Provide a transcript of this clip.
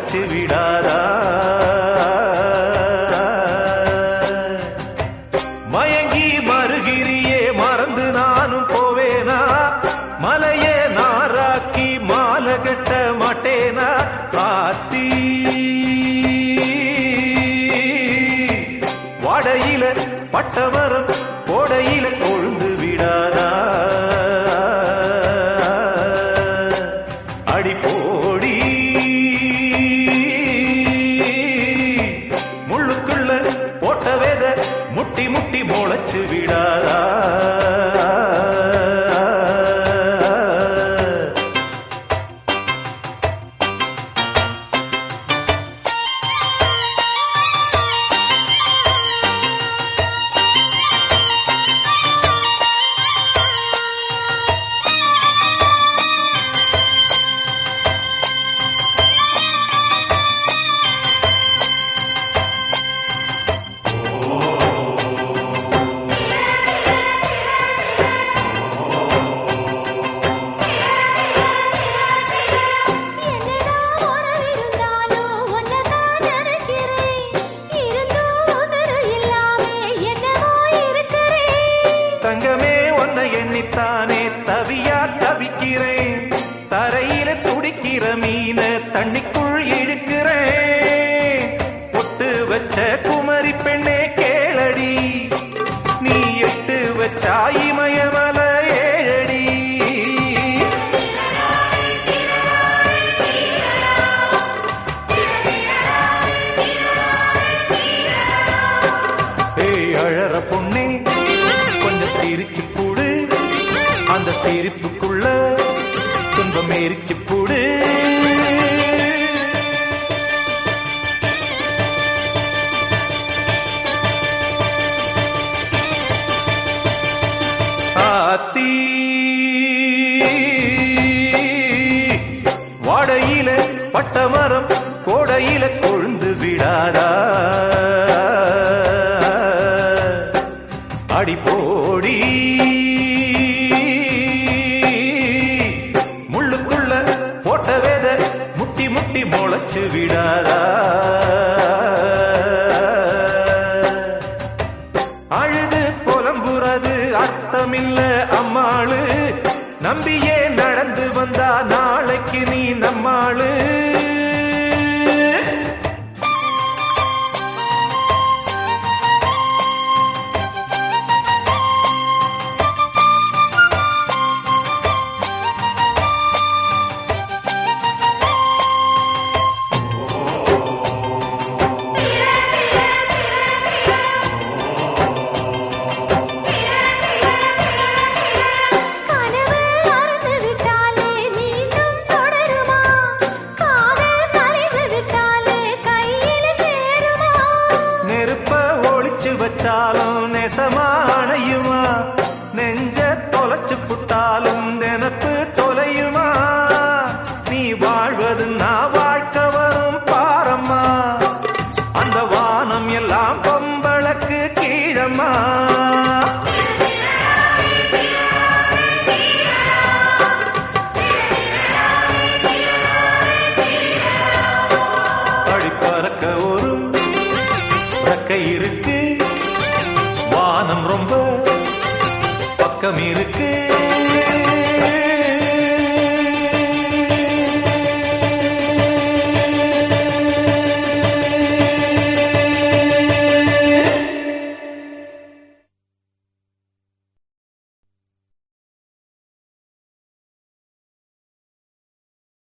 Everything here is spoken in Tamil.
முளைச்சு விடாதா? மயங்கி மறுகிரியே மறந்து நானும் போவேனா? மலையே நாராக்கி மாலை கட்ட மாட்டேனா? ஆத்தி வாடையில பட்டமரம் கோடையில கொழுந்து விடாதா? அடிப்போடி முள்ளுக்குள்ள போட்ட வேத முட்டி முட்டி முளைச்சு விடாதா? தங்கமே ஒன்ன எண்ணித்தானே தவியா தவிக்கிறேன். தரையில துடிக்கிற மீன தண்ணிக்குள் இழுக்கிறேன். பொட்டு வச்ச குமரி பெண்ணே கேளடி, நீ எட்டு வச்சா இமயமல ஏழடி. ஏய் அழற பொண்ணே கொஞ்சம் சிரிச்சு போடு, அந்த சிரிப்புக்குள்ள துன்பம் எரிச்சு போடு. ஆத்தி வாடையில பட்டமரம் கோடையில கொழுந்து விடாதா? அடிப்போடி முள்ளுக்குள்ள போட்ட வேத முட்டி முட்டி முளைச்சு விடாதா? அழுது புலம்புறது அர்த்தமில்ல அம்மாளு, நம்பியே நடந்து வந்தா நாளைக்கு நீ நம்மாளு. வச்சாலும் நெசமானையுமா, நெஞ்ச தொலைச்சு புட்டாலும் நினப்பு தொலையுமா? நீ வாழ்வது நான் வாழ்க்கை வரும் பாரம்மா, அந்த வானம் எல்லாம் பொம்பளக்கு கீழம்மா. அடிப்பறக்க ஒரு ரெக்கை இருக்கு, வானம் ரொம்ப பக்கம் இருக்கு.